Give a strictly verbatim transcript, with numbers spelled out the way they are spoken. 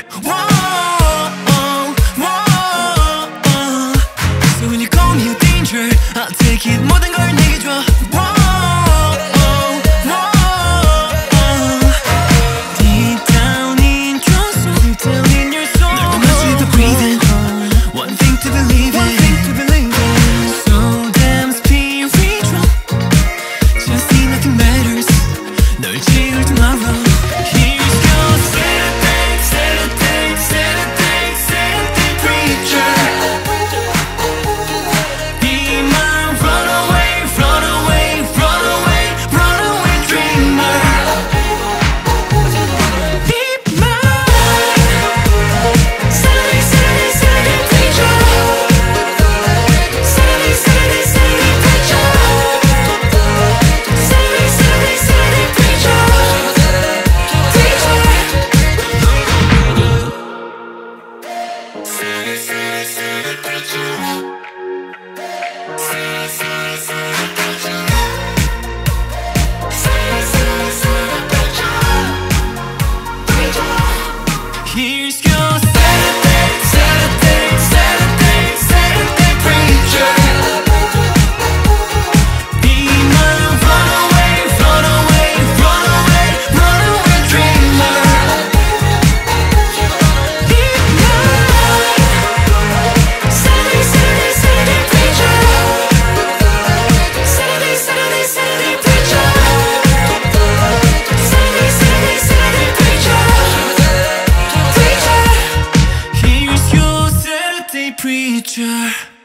Whoa, whoa, whoa. So when you call me a danger, I'll take it. 모든 걸 내게 줘. Whoa, whoa, whoa. Deep down in your soul, deep down in your soul. 널 감아주다 breathing. One thing to believe in. One thing to believe in. So damn spiritual. Just see nothing matters. 널 지울 tomorrow. Here's your Saturday, Saturday, Saturday, Saturday preacher. Be my runaway, runaway, runaway, runaway dreamer. Be my Saturday, Saturday, Saturday preacher. Saturday, Saturday, Saturday preacher. Saturday, Saturday, Saturday preacher. Here's your Saturday, Saturday, Saturday, Saturday preacher. Be my runaway, runaway, runaway, runaway dreamer. Be my Saturday, Saturday, Saturday preacher. Saturday, Saturday, Saturday preacher. Saturday, Saturday, Saturday preacher. Preacher. Here's your Saturday preacher.